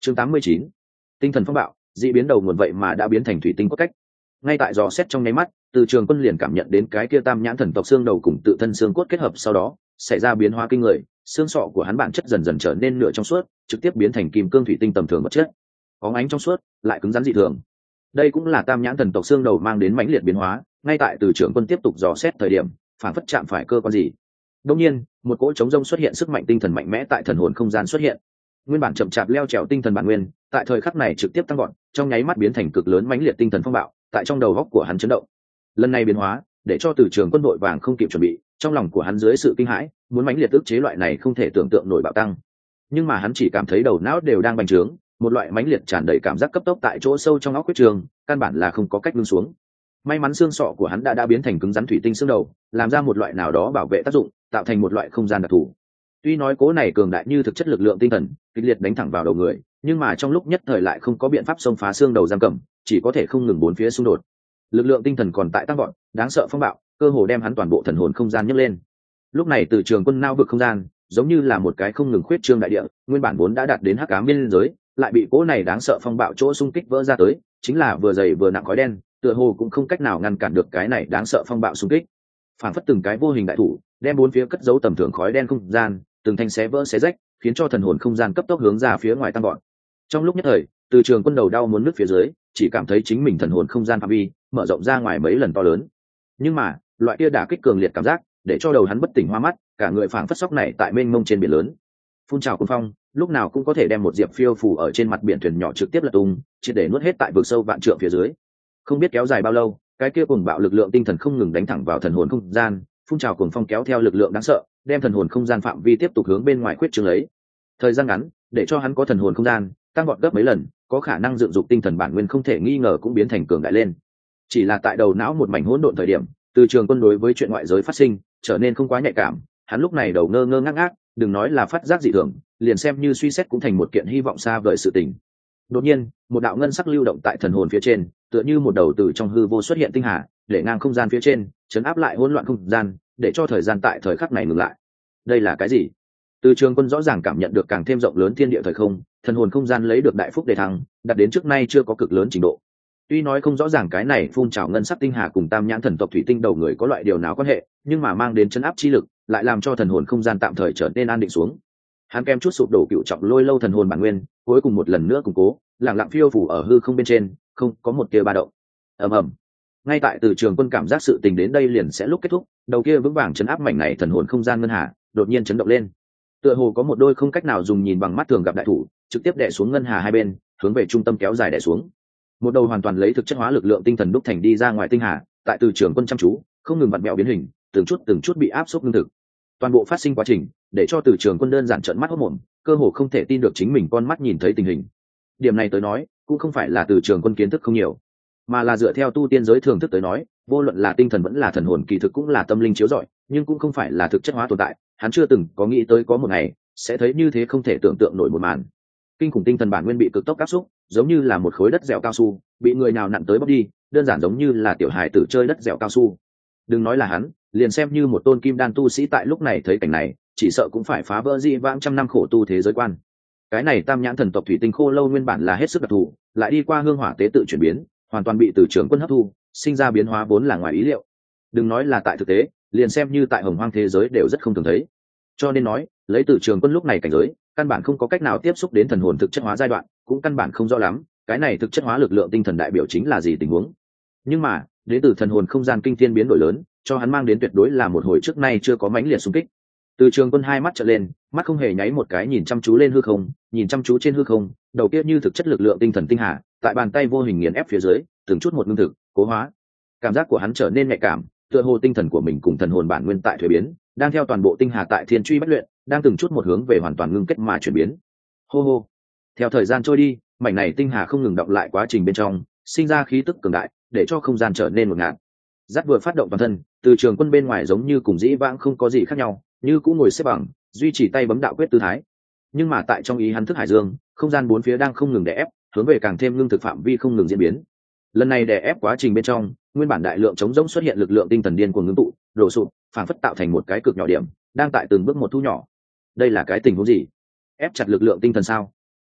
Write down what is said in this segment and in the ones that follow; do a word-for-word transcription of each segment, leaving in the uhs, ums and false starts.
chương tám mươi chín, tinh thần phong bạo, dị biến đầu nguồn vậy mà đã biến thành thủy tinh cốt cách. Ngay tại dò xét trong nháy mắt, Từ Trường Quân liền cảm nhận đến cái kia tam nhãn thần tộc xương đầu cùng tự thân xương cốt kết hợp, sau đó xảy ra biến hóa kinh người, xương sọ của hắn bản chất dần dần trở nên nửa trong suốt, trực tiếp biến thành kim cương thủy tinh tầm thường vật chất, bóng ánh trong suốt, lại cứng rắn dị thường. Đây cũng là tam nhãn thần tộc xương đầu mang đến mãnh liệt biến hóa. Ngay tại Từ Trường Quân tiếp tục dò xét thời điểm, phản phất chạm phải cơ quan gì. Đột nhiên, một cỗ trống rông xuất hiện, sức mạnh tinh thần mạnh mẽ tại thần hồn không gian xuất hiện. Nguyên bản chậm chạp leo trèo tinh thần bản nguyên, tại thời khắc này trực tiếp tăng gọn, trong nháy mắt biến thành cực lớn mãnh liệt tinh thần phong bạo, tại trong đầu góc của hắn chấn động. Lần này biến hóa, để cho Từ Trường Quân đội vàng không kịp chuẩn bị, trong lòng của hắn dưới sự kinh hãi, muốn mãnh liệt ức chế loại này không thể tưởng tượng nổi bạo tăng. Nhưng mà hắn chỉ cảm thấy đầu não đều đang bành trướng, một loại mãnh liệt tràn đầy cảm giác cấp tốc tại chỗ sâu trong óc quyết trường, căn bản là không có cách lưng xuống. May mắn xương sọ của hắn đã đã biến thành cứng rắn thủy tinh xương đầu, làm ra một loại nào đó bảo vệ tác dụng, tạo thành một loại không gian đặc thù. Tuy nói cố này cường đại như thực chất lực lượng tinh thần, kịch liệt đánh thẳng vào đầu người, nhưng mà trong lúc nhất thời lại không có biện pháp xông phá xương đầu giam cầm, chỉ có thể không ngừng bốn phía xung đột. Lực lượng tinh thần còn tại tăng vọt, đáng sợ phong bạo, cơ hồ đem hắn toàn bộ thần hồn không gian nhấc lên. Lúc này Từ Trường Quân nao vực không gian, giống như là một cái không ngừng khuyết trương đại địa, nguyên bản vốn đã đạt đến hắc ám biên giới, lại bị cố này đáng sợ phong bạo chỗ xung kích vỡ ra tới, chính là vừa dày vừa nặng khói đen, tựa hồ cũng không cách nào ngăn cản được cái này đáng sợ phong bạo xung kích. Phản phất từng cái vô hình đại thủ, đem bốn phía cất giấu tầm thường khói đen không gian, từng thanh xé vỡ xé rách, khiến cho thần hồn không gian cấp tốc hướng ra phía ngoài tăng gọn. Trong lúc nhất thời, Từ Trường Quân đầu đau muốn nứt phía dưới, chỉ cảm thấy chính mình thần hồn không gian phạm vi mở rộng ra ngoài mấy lần to lớn. Nhưng mà, loại kia đả kích cường liệt cảm giác, để cho đầu hắn bất tỉnh hoa mắt, cả người phảng phất sóc này tại mênh mông trên biển lớn. Phun trào cuồng phong, lúc nào cũng có thể đem một diệp phiêu phù ở trên mặt biển thuyền nhỏ trực tiếp lật tung, triệt để nuốt hết tại vực sâu vạn trượng phía dưới. Không biết kéo dài bao lâu, cái kia cuồng bạo lực lượng tinh thần không ngừng đánh thẳng vào thần hồn không gian, phun trào cuồng phong kéo theo lực lượng đáng sợ, đem thần hồn không gian phạm vi tiếp tục hướng bên ngoài khuyết trương lấy. Thời gian ngắn, để cho hắn có thần hồn không gian tăng vọt gấp mấy lần, có khả năng dựng dục tinh thần bản nguyên không thể nghi ngờ cũng biến thành cường đại lên. Chỉ là tại đầu não một mảnh hỗn độn thời điểm, Từ Trường Quân đối với chuyện ngoại giới phát sinh trở nên không quá nhạy cảm, hắn lúc này đầu ngơ ngơ ngác ngác, đừng nói là phát giác dị thường, liền xem như suy xét cũng thành một kiện hy vọng xa vời sự tình. Đột nhiên, một đạo ngân sắc lưu động tại thần hồn phía trên, tựa như một đầu từ trong hư vô xuất hiện tinh hà, để ngang không gian phía trên, chấn áp lại hỗn loạn không gian, để cho thời gian tại thời khắc này ngừng lại. Đây là cái gì? Từ Trường Quân rõ ràng cảm nhận được càng thêm rộng lớn thiên địa thời không, thần hồn không gian lấy được đại phúc đề thăng, đạt đến trước nay chưa có cực lớn trình độ. Tuy nói không rõ ràng cái này phun trào ngân sắc tinh hà cùng tam nhãn thần tộc thủy tinh đầu người có loại điều nào quan hệ, nhưng mà mang đến chấn áp chi lực, lại làm cho thần hồn không gian tạm thời trở nên an định xuống. Hắn kem chút sụp đổ cựu trọng lôi lâu thần hồn bản nguyên, cuối cùng một lần nữa củng cố, lặng lặng phiêu phủ ở hư không bên trên, không có một tia ba động. Ầm ầm. Ngay tại Từ Trường Quân cảm giác sự tình đến đây liền sẽ lúc kết thúc, đầu kia vững vàng chấn áp mảnh này thần hồn không gian ngân hà, đột nhiên chấn động lên. Tựa hồ có một đôi không cách nào dùng nhìn bằng mắt thường gặp đại thủ, trực tiếp đè xuống ngân hà hai bên, hướng về trung tâm kéo dài đè xuống. Một đầu hoàn toàn lấy thực chất hóa lực lượng tinh thần đúc thành đi ra ngoài tinh hà, tại Từ Trường Quân chăm chú, không ngừng vặn mèo biến hình, từng chút từng chút bị áp xúc ngưng thực. Toàn bộ phát sinh quá trình, để cho Từ Trường Quân đơn giản trợn mắt hốt mồm, cơ hồ không thể tin được chính mình con mắt nhìn thấy tình hình. Điểm này tới nói, cũng không phải là Từ Trường Quân kiến thức không nhiều, mà là dựa theo tu tiên giới thường thức tới nói, vô luận là tinh thần vẫn là thần hồn kỳ thực cũng là tâm linh chiếu rọi, nhưng cũng không phải là thực chất hóa tồn tại. Hắn chưa từng có nghĩ tới có một ngày sẽ thấy như thế không thể tưởng tượng nổi một màn. Kinh khủng tinh thần bản nguyên bị cực tốc áp xúc, giống như là một khối đất dẻo cao su, bị người nào nặn tới bóc đi, đơn giản giống như là tiểu hài tử chơi đất dẻo cao su. Đừng nói là hắn, liền xem như một tôn kim đan tu sĩ tại lúc này thấy cảnh này, chỉ sợ cũng phải phá vỡ dị vãng trăm năm khổ tu thế giới quan. Cái này tam nhãn thần tộc thủy tinh khô lâu nguyên bản là hết sức đặc thù, lại đi qua hương hỏa tế tự chuyển biến, hoàn toàn bị Từ Trường Quân hấp thu, sinh ra biến hóa vốn là ngoài ý liệu. Đừng nói là tại thực tế, liền xem như tại hồng hoang thế giới đều rất không thường thấy. Cho nên nói, lấy Từ Trường Quân lúc này cảnh giới, căn bản không có cách nào tiếp xúc đến thần hồn thực chất hóa giai đoạn, cũng căn bản không rõ lắm cái này thực chất hóa lực lượng tinh thần đại biểu chính là gì tình huống. Nhưng mà, đến từ thần hồn không gian kinh thiên biến đổi lớn, cho hắn mang đến tuyệt đối là một hồi trước nay chưa có mãnh liệt xung kích. Từ Trường Quân hai mắt trợn lên, mắt không hề nháy một cái nhìn chăm chú lên hư không, nhìn chăm chú trên hư không, đầu kia như thực chất lực lượng tinh thần tinh hà, tại bàn tay vô hình nghiền ép phía dưới, từng chút một ngưng thực, cố hóa. Cảm giác của hắn trở nên nhạy cảm, tựa hồ tinh thần của mình cùng thần hồn bản nguyên tại thuế biến, đang theo toàn bộ tinh hà tại thiên truy bất luyện, đang từng chút một hướng về hoàn toàn ngưng kết mà chuyển biến. Hô hô. Theo thời gian trôi đi, mảnh này tinh hà không ngừng đọng lại quá trình bên trong, sinh ra khí tức cường đại, để cho không gian trở nên ngột ngạt. Dắt vừa phát động toàn thân, Từ Trường Quân bên ngoài giống như cùng dĩ vãng không có gì khác nhau, như cũng ngồi xếp bằng, duy trì tay bấm đạo quyết tư thái. Nhưng mà tại trong ý hắn thức hải dương, không gian bốn phía đang không ngừng đè ép, hướng về càng thêm ngưng thực phạm vi không ngừng diễn biến. Lần này đè ép quá trình bên trong, nguyên bản đại lượng chống rỗng xuất hiện lực lượng tinh thần điên cuồng ngưng tụ, đổ sụp, phản phất tạo thành một cái cực nhỏ điểm, đang tại từng bước một thu nhỏ. Đây là cái tình huống gì? Ép chặt lực lượng tinh thần sao?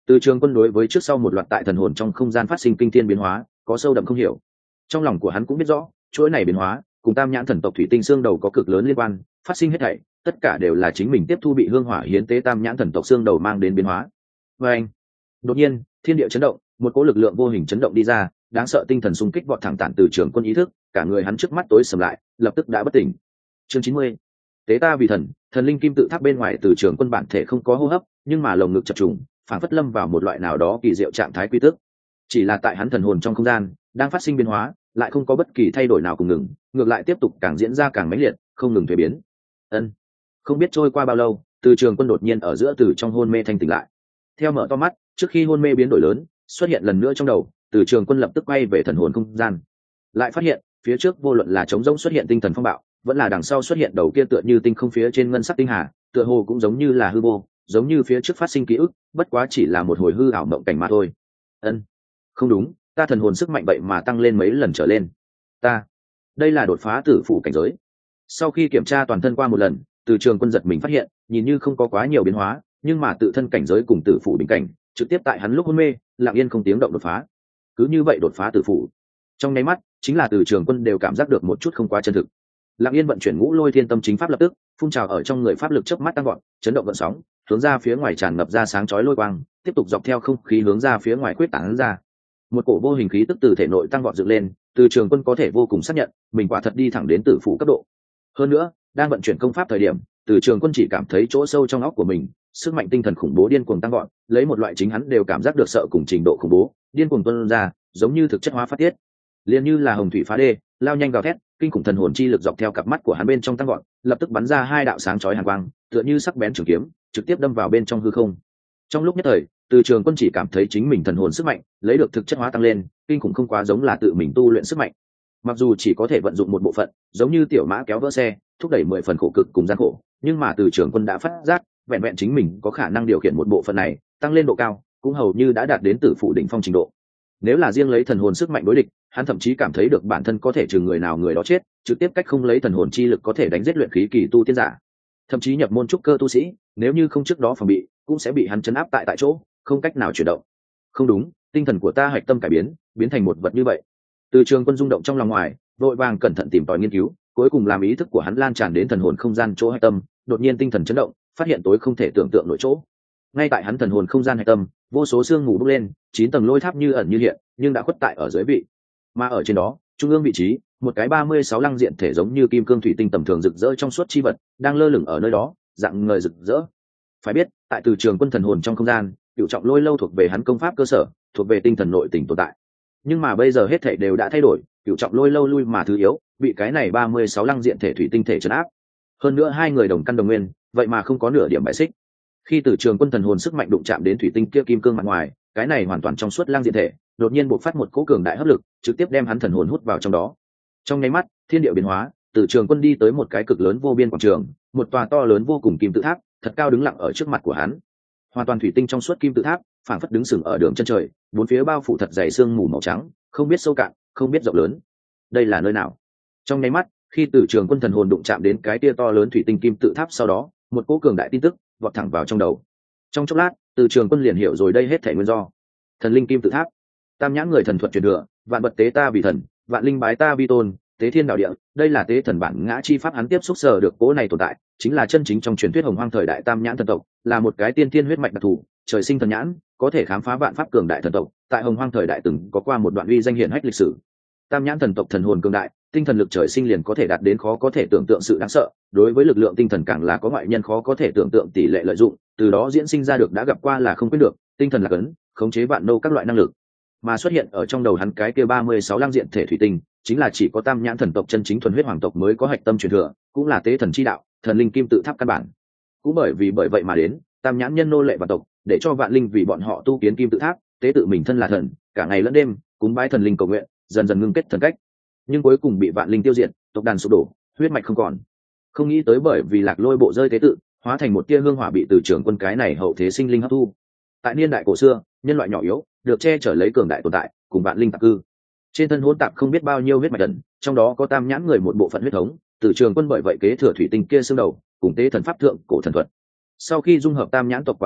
Từ trường quân đối với trước sau một loạt tại thần hồn trong không gian phát sinh kinh thiên biến hóa có sâu đậm không hiểu. Trong lòng của hắn cũng biết rõ chuỗi này biến hóa cùng tam nhãn thần tộc thủy tinh xương đầu có cực lớn liên quan, phát sinh hết thảy tất cả đều là chính mình tiếp thu bị hương hỏa hiến tế tam nhãn thần tộc xương đầu mang đến biến hóa. Và anh đột nhiên thiên địa chấn động, một cỗ lực lượng vô hình chấn động đi ra, đáng sợ tinh thần xung kích vọt thẳng tản từ trường quân ý thức, cả người hắn trước mắt tối sầm lại, lập tức đã bất tỉnh. Chương chín mươi. Tế ta vì thần, thần linh kim tự tháp bên ngoài từ trường quân bản thể không có hô hấp, nhưng mà lồng ngực chập trùng, phản phất lâm vào một loại nào đó kỳ diệu trạng thái quy tức. Chỉ là tại hắn thần hồn trong không gian đang phát sinh biến hóa, lại không có bất kỳ thay đổi nào cùng ngừng, ngược lại tiếp tục càng diễn ra càng mãnh liệt, không ngừng thay biến. Ân. Không biết trôi qua bao lâu, từ trường quân đột nhiên ở giữa từ trong hôn mê thanh tỉnh lại. Theo mở to mắt, trước khi hôn mê biến đổi lớn xuất hiện lần nữa trong đầu, từ trường quân lập tức quay về thần hồn không gian, lại phát hiện phía trước vô luận là trống rỗng xuất hiện tinh thần phong bạo, vẫn là đằng sau xuất hiện đầu kia tựa như tinh không phía trên ngân sắc tinh hà, tựa hồ cũng giống như là hư vô, giống như phía trước phát sinh ký ức, bất quá chỉ là một hồi hư ảo mộng cảnh mà thôi. Ân, không đúng, ta thần hồn sức mạnh vậy mà tăng lên mấy lần trở lên. Ta, đây là đột phá tử phủ cảnh giới. Sau khi kiểm tra toàn thân qua một lần, từ trường quân giật mình phát hiện, nhìn như không có quá nhiều biến hóa, nhưng mà tự thân cảnh giới cùng tử phủ bình cảnh, trực tiếp tại hắn lúc hôn mê, lặng yên không tiếng động đột phá. Cứ như vậy đột phá tử phủ. Trong nháy mắt, chính là từ trường quân đều cảm giác được một chút không quá chân thực. Lặng yên vận chuyển ngũ lôi thiên tâm chính pháp lập tức phun trào ở trong người, pháp lực chớp mắt tăng gọn, chấn động gợn sóng, hướng ra phía ngoài tràn ngập ra sáng chói lôi quang, tiếp tục dọc theo không khí hướng ra phía ngoài quyết tán ra. Một cổ vô hình khí tức từ thể nội tăng gọn dựng lên, từ trường quân có thể vô cùng xác nhận mình quả thật đi thẳng đến tử phủ cấp độ. Hơn nữa, đang vận chuyển công pháp thời điểm, từ trường quân chỉ cảm thấy chỗ sâu trong óc của mình sức mạnh tinh thần khủng bố điên cuồng tăng gọn, lấy một loại chính hắn đều cảm giác được sợ cùng trình độ khủng bố điên cuồng tuôn ra, giống như thực chất hóa phát tiết, liền như là hồng thủy phá đê, lao nhanh gào thét, kinh khủng thần hồn chi lực dọc theo cặp mắt của hắn bên trong tăng gọn, lập tức bắn ra hai đạo sáng chói hàn quang, tựa như sắc bén trường kiếm, trực tiếp đâm vào bên trong hư không. Trong lúc nhất thời, từ trường quân chỉ cảm thấy chính mình thần hồn sức mạnh lấy được thực chất hóa tăng lên, kinh khủng không quá giống là tự mình tu luyện sức mạnh. Mặc dù chỉ có thể vận dụng một bộ phận, giống như tiểu mã kéo vỡ xe, thúc đẩy mười phần khổ cực cùng gian khổ, nhưng mà từ trường quân đã phát giác, vẹn vẹn chính mình có khả năng điều khiển một bộ phận này, tăng lên độ cao, cũng hầu như đã đạt đến tử phủ đỉnh phong trình độ. Nếu là riêng lấy thần hồn sức mạnh đối địch, hắn thậm chí cảm thấy được bản thân có thể trừ người nào người đó chết, trực tiếp cách không lấy thần hồn chi lực có thể đánh giết luyện khí kỳ tu tiên giả. Thậm chí nhập môn trúc cơ tu sĩ, nếu như không trước đó phòng bị, cũng sẽ bị hắn chấn áp tại tại chỗ, không cách nào chuyển động. Không đúng, tinh thần của ta hạch tâm cải biến, biến thành một vật như vậy. Từ trường quân rung động trong lòng ngoài, vội vàng cẩn thận tìm tòi nghiên cứu, cuối cùng làm ý thức của hắn lan tràn đến thần hồn không gian chỗ hạch tâm, đột nhiên tinh thần chấn động, phát hiện tối không thể tưởng tượng nổi chỗ. Ngay tại hắn thần hồn không gian hạch tâm, vô số sương mù bốc lên, chín tầng lôi tháp như ẩn như hiện, nhưng đã khuất tại ở dưới vị. Mà ở trên đó, trung ương vị trí, một cái ba mươi sáu lăng diện thể giống như kim cương thủy tinh tầm thường rực rỡ trong suốt chi vật, đang lơ lửng ở nơi đó, dạng ngời rực rỡ. Phải biết, tại từ trường quân thần hồn trong không gian, cửu trọng lôi lâu thuộc về hắn công pháp cơ sở, thuộc về tinh thần nội tình tồn tại. Nhưng mà bây giờ hết thảy đều đã thay đổi, cửu trọng lôi lâu lui mà thứ yếu, bị cái này ba mươi sáu lăng diện thể thủy tinh thể trấn áp. Hơn nữa hai người đồng căn đồng nguyên, vậy mà không có nửa điểm bại xích. Khi từ trường quân thần hồn sức mạnh đụng chạm đến thủy tinh kia kim cương mặt ngoài, cái này hoàn toàn trong suốt lăng diện thể đột nhiên bộc phát một cỗ cường đại hấp lực, trực tiếp đem hắn thần hồn hút vào trong đó. Trong nháy mắt, thiên địa biến hóa, từ trường quân đi tới một cái cực lớn vô biên quảng trường, một tòa to lớn vô cùng kim tự tháp, thật cao đứng lặng ở trước mặt của hắn. Hoàn toàn thủy tinh trong suốt kim tự tháp, phảng phất đứng sừng ở đường chân trời, bốn phía bao phủ thật dày sương mù màu trắng, không biết sâu cạn, không biết rộng lớn. Đây là nơi nào? Trong nháy mắt, khi từ trường quân thần hồn đụng chạm đến cái tia to lớn thủy tinh kim tự tháp sau đó, một cỗ cường đại tin tức vọt thẳng vào trong đầu. Trong chốc lát, từ trường quân liền hiểu rồi đây hết thảy nguyên do. Thần linh kim tự tháp, tam nhãn người thần thuật truyền thừa, vạn vật tế ta vì thần, vạn linh bái ta vi tôn, tế thiên đạo địa, đây là tế thần bản ngã chi pháp. Hắn tiếp xúc sở được cỗ này tồn tại, chính là chân chính trong truyền thuyết hồng hoang thời đại tam nhãn thần tộc, là một cái tiên thiên huyết mạch đặc thù, trời sinh thần nhãn, có thể khám phá vạn pháp cường đại thần tộc, tại hồng hoang thời đại từng có qua một đoạn uy danh hiển hách lịch sử. Tam nhãn thần tộc thần hồn cường đại, tinh thần lực trời sinh liền có thể đạt đến khó có thể tưởng tượng sự đáng sợ, đối với lực lượng tinh thần càng là có ngoại nhân khó có thể tưởng tượng tỷ lệ lợi dụng, từ đó diễn sinh ra được đã gặp qua là không quyết được, tinh thần là cấn, khống chế vạn nô các loại năng lực. Mà xuất hiện ở trong đầu hắn cái kia ba mươi sáu lăng diện thể thủy tinh, chính là chỉ có tam nhãn thần tộc chân chính thuần huyết hoàng tộc mới có hạch tâm truyền thừa, cũng là tế thần chi đạo, thần linh kim tự tháp căn bản. Cũng bởi vì bởi vậy mà đến, tam nhãn nhân nô lệ vạn tộc, để cho vạn linh vì bọn họ tu kiến kim tự tháp, tế tự mình thân là thần, cả ngày lẫn đêm cúng bái thần linh cầu nguyện, dần dần ngưng kết thần cách. Nhưng cuối cùng bị vạn linh tiêu diệt, tộc đàn sụp đổ, huyết mạch không còn. Không nghĩ tới bởi vì lạc lôi bộ rơi tế tự, hóa thành một tia hương hỏa bị từ trường quân cái này hậu thế sinh linh hấp thu. Tại niên đại cổ xưa, nhân loại nhỏ yếu được che chở lấy cường đại tồn tại, cùng vạn linh tạp cư. Trên thân hỗn tạp không biết bao nhiêu huyết mạch ẩn, trong đó có tam nhãn người một bộ phận huyết thống, từ trường quân bởi vậy kế thừa thủy tinh kia xương đầu, cùng tế thần pháp thượng cổ thần thuật. Sau khi dung hợp tam nhãn tộc quà tặng,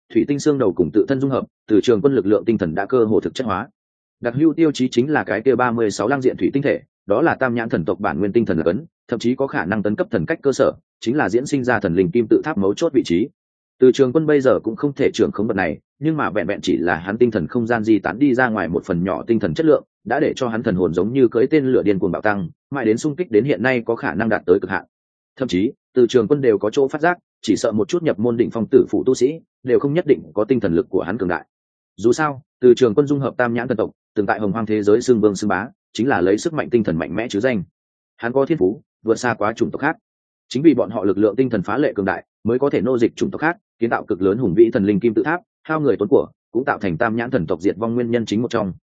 thủy tinh xương đầu cùng tự thân dung hợp, từ trường quân lực lượng tinh thần đã cơ hồ thực chất hóa. Đặc hữu tiêu chí chính là cái kia ba mươi sáu lăng diện thủy tinh thể, đó là tam nhãn thần tộc bản nguyên tinh thần ấn, thậm chí có khả năng tấn cấp thần cách cơ sở, chính là diễn sinh ra thần linh kim tự tháp mấu chốt vị trí. Từ trường quân bây giờ cũng không thể trưởng khống vật này, nhưng mà vẹn vẹn chỉ là hắn tinh thần không gian di tán đi ra ngoài một phần nhỏ tinh thần chất lượng, đã để cho hắn thần hồn giống như cưỡi tên lửa điên cuồng bạo tăng, mãi đến xung kích đến hiện nay có khả năng đạt tới cực hạn. Thậm chí, từ trường quân đều có chỗ phát giác, chỉ sợ một chút nhập môn đỉnh phong tử phụ tu sĩ, đều không nhất định có tinh thần lực của hắn cường đại. Dù sao, từ trường quân dung hợp tam nhãn thần tộc, từng tại hồng hoang thế giới xương vương xương bá, chính là lấy sức mạnh tinh thần mạnh mẽ chứ danh. Hắn có thiên phú vượt xa quá chủng tộc khác, chính vì bọn họ lực lượng tinh thần phá lệ cường đại, mới có thể nô dịch chủng tộc khác, kiến tạo cực lớn hùng vĩ thần linh kim tự tháp, hao người tốn của, cũng tạo thành tam nhãn thần tộc diệt vong nguyên nhân chính một trong.